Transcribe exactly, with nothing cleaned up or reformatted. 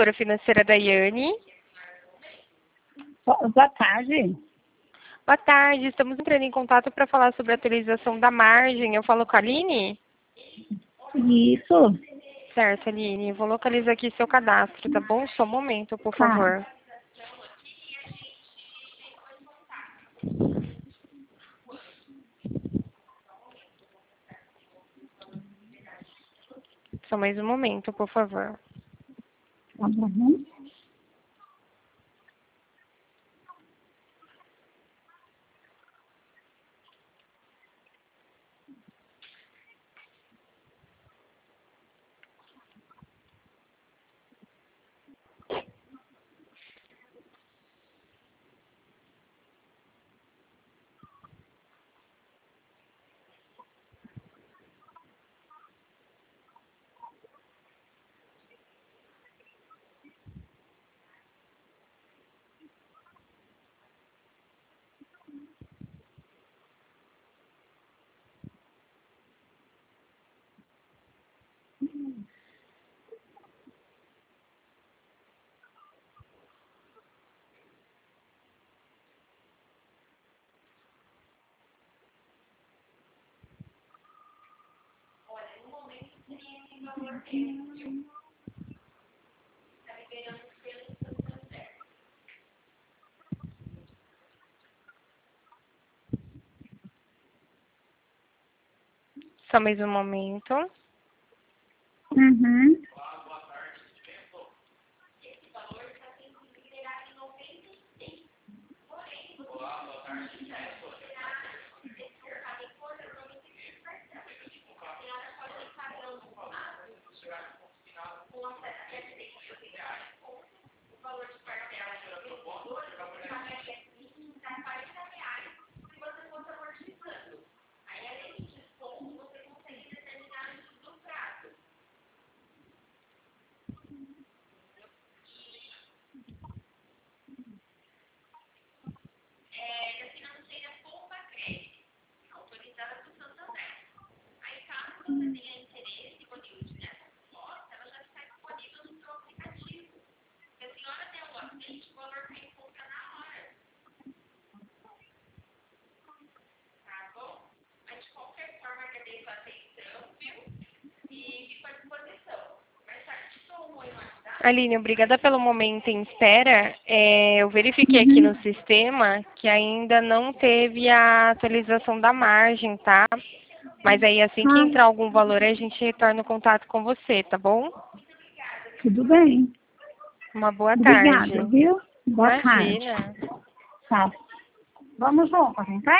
consultora financeira Daiane. Boa tarde. Boa tarde, estamos entrando em contato para falar sobre a atualização da margem. Eu falo com a Aline? Isso. Certo, Aline. Eu vou localizar aqui seu cadastro, tá bom? Só um momento, por Tá. favor. Só mais um momento, por favor. Tá bom. Só mais um momento. Uhum. Aline, obrigada pelo momento em espera. É, eu verifiquei aqui no sistema que ainda não teve a atualização da margem, tá? Mas aí assim que Ah, entrar algum valor, a gente retorna o contato com você, tá bom? tudo bem. Uma boa tarde. Obrigada, viu? Boa tarde. Imagina. Tá. Vamos juntos, então?